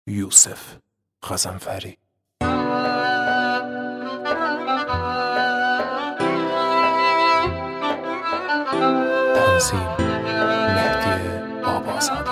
Yusuf Gazanferi. Tanzim Mehdi Babazade.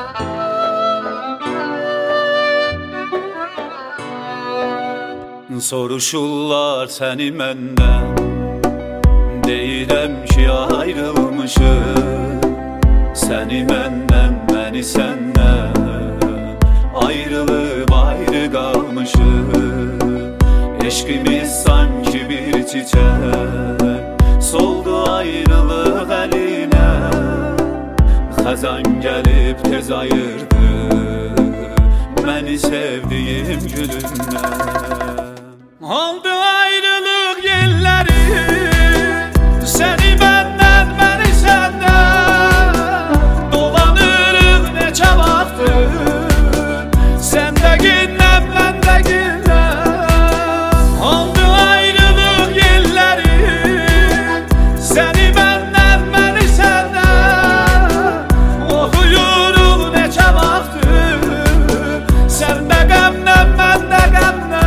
Soruşurlar səni məndən, deyirəm ki ayrılmışıq. Səni məndən, məni səndən, ayrılıb ayrı qalmışıq. Eşqimiz sanki bir çiçək, soldu ayrılıq əlinə. Xəzan gəlib tez ayırdı məni sevdiyim gülündən. Oldu ayrılıq yelləri, səni məndən, məni səndən. Dolanırıq neçə vaxtdır, sən də ginnəm, mən də ginnəm. Oldu ayrılıq yelləri, səni məndən, məni səndən. Oxuyuruq neçə vaxtdır, sən də qəmdən, mən də qəmdən.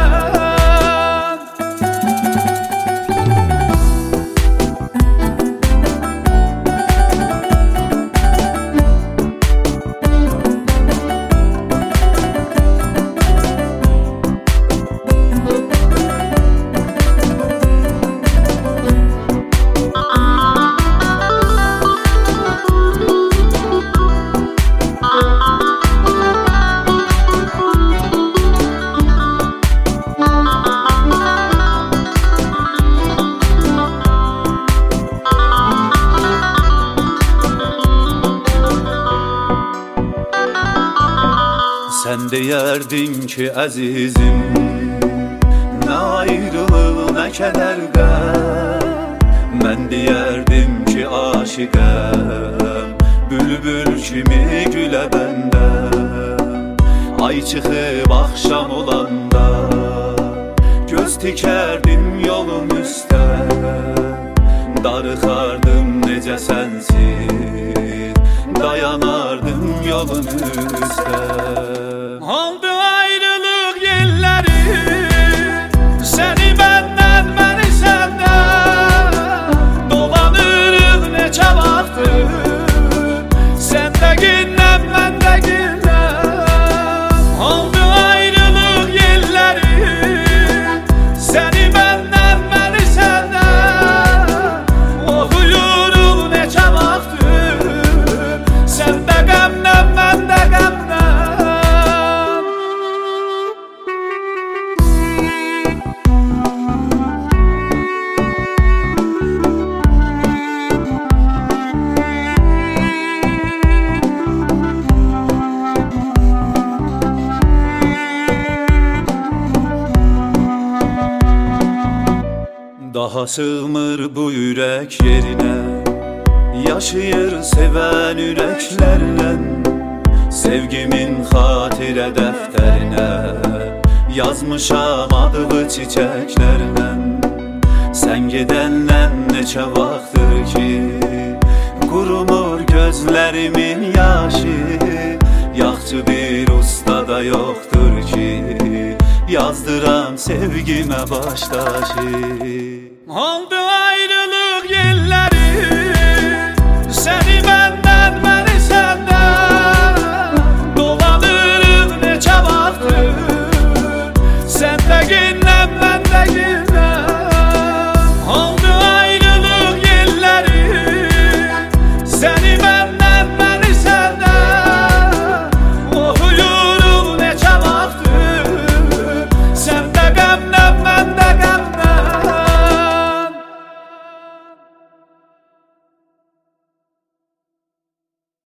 Sən deyərdin ki əzizim, nə ayrılıq, nə kədər qəm. Mən deyərdim ki aşiqəm, bülbül kimi gülə bəndəm. Ay çıxıb axşam olanda, göz tikərdim yolum üstə. Darıxardım necə sənsiz, dayanardım yolun üstə. Oldu ayrılıq yelləri, səni məndən, məni səndən. Dolanırıq neçə vaxtdır, sən də ginnəm, mən də ginnəm. Oldu ayrılıq yelləri, səni məndən, məni səndən. Oxuyuruq neçə vaxtdır, sən də qəmdən, mən də qəmdən. Daha sığmır bu ürək yerinə, yaşayır sevən ürəklərlə. Sevgimin xatirə dəftərinə yazmışam adığı çiçəklərlə. Sən gedəndən neçə vaxtdır ki, qurumur gözlərimin yaşı. Yaxçı bir usta da yoxdur ki, yazdıram sevgimə baş daşı. Oldu ayrılıq